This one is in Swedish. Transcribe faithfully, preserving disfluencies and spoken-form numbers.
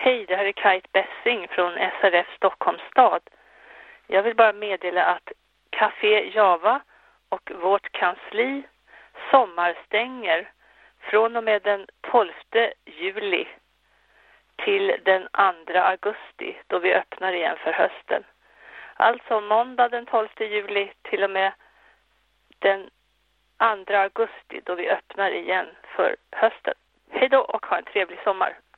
Hej, det här är Kajt Bessing från S R F Stockholms stad. Jag vill bara meddela att Café Java och vårt kansli sommarstänger från och med den tolfte juli till den andra augusti då vi öppnar igen för hösten. Alltså måndag den tolfte juli till och med den andra augusti då vi öppnar igen för hösten. Hej då och ha en trevlig sommar.